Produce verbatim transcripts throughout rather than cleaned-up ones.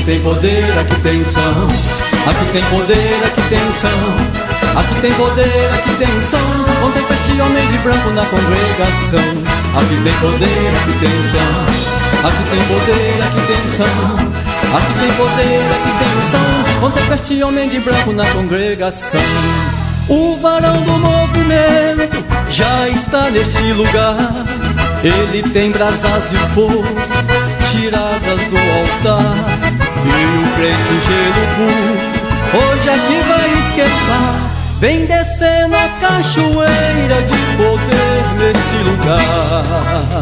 tem poder, aqui tem som. Aqui tem poder, aqui tem som. Aqui tem poder, aqui tem som. Contempla este homem de branco na congregação. Aqui tem poder, aqui tem som. Aqui tem poder, aqui tem som. Aqui tem poder, aqui tem som. Contempla este homem de branco na congregação. O varão do movimento já está neste lugar. Ele tem brasas de fogo tiradas do altar. E o crente em gelo puro hoje aqui vai esquentar. Vem descendo a cachoeira de poder nesse lugar.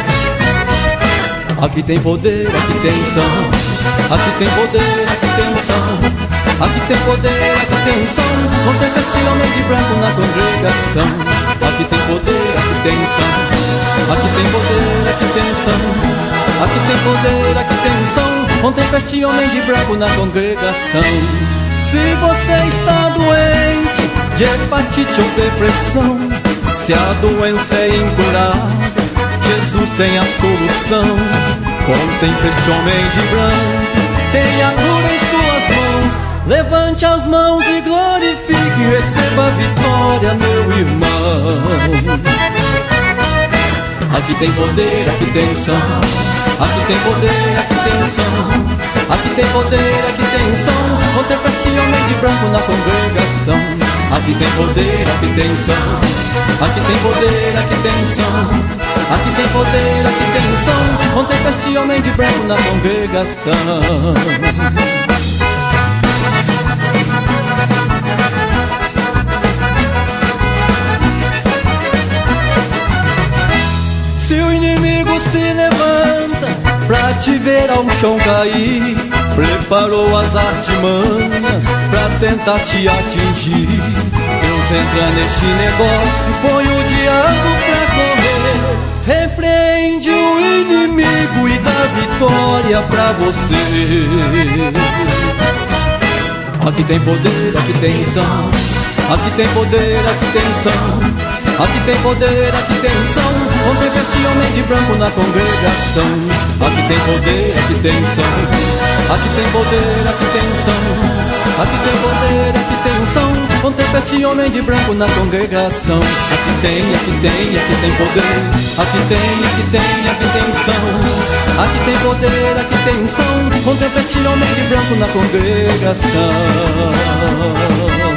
Aqui tem poder, aqui tem som. Aqui tem poder, aqui tem som. Aqui tem poder, aqui tem som. Contempla este homem de branco na congregação. Aqui tem poder, aqui tem som. Aqui tem poder, aqui tem som. Aqui tem poder, aqui tem som. Contempla este homem de branco na congregação. Se você está doente de hepatite ou depressão, se a doença é incurável, Jesus tem a solução. Contemple este homem de branco, tem a cura em suas mãos. Levante as mãos e glorifique, receba a vitória, meu irmão. Aqui tem poder, aqui tem som. Aqui tem poder, aqui tem som. Aqui tem poder, aqui tem som. Contempla este homem de branco na congregação. Aqui tem poder, aqui tem som. Aqui tem poder, aqui tem som. Aqui tem poder, aqui tem som. Contempla este homem de branco na congregação. Se o inimigo se levanta pra te ver ao chão cair, preparou as artimanhas pra tentar te atingir. Deus entra neste negócio, põe o diabo pra correr. Repreende o inimigo e dá vitória pra você. Aqui tem poder, aqui tem som. Aqui tem poder, aqui tem som. Aqui tem poder, aqui tem som. Contempla este homem de branco na congregação. Aqui tem poder, aqui tem som. Aqui tem poder, aqui tem som. Aqui tem poder, aqui tem som. Contempla este homem de branco na congregação. Aqui tem, aqui tem, aqui tem poder. Aqui tem, aqui tem, aqui tem som. Aqui tem poder, aqui tem som. Contempla este homem de branco na congregação.